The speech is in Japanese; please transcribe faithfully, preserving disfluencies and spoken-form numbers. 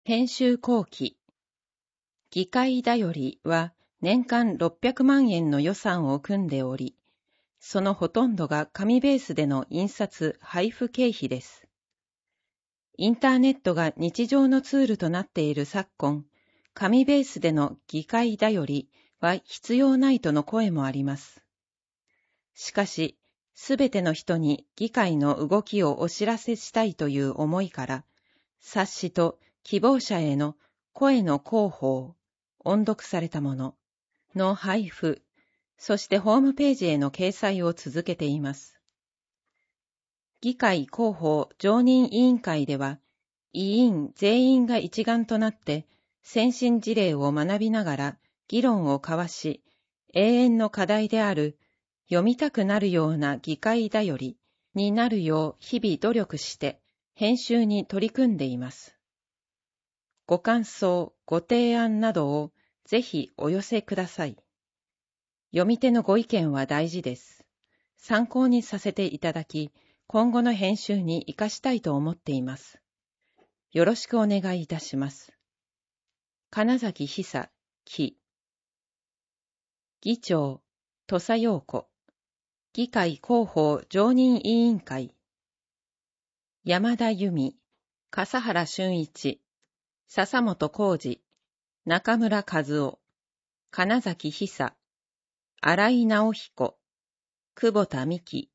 編集後期。議会だよりは年間ろっぴゃくまんえんの予算を組んでおり、そのほとんどが紙ベースでの印刷・配布経費です。インターネットが日常のツールとなっている昨今、紙ベースでの議会だよりは必要ないとの声もあります。しかし、すべての人に議会の動きをお知らせしたいという思いから、冊子と希望者への声の広報、音読されたものの配布、そしてホームページへの掲載を続けています。議会広報常任委員会では、委員全員が一丸となって先進事例を学びながら議論を交わし、永遠の課題である読みたくなるような議会だよりになるよう日々努力して編集に取り組んでいます。ご感想、ご提案などをぜひお寄せください。読み手のご意見は大事です。参考にさせていただき、今後の編集に生かしたいと思っています。よろしくお願いいたします。金崎久、木。議長、土佐陽子。議会広報常任委員会。山田由美、笠原俊一、笹本浩二、中村和夫、金崎久、新井直彦、久保田美希、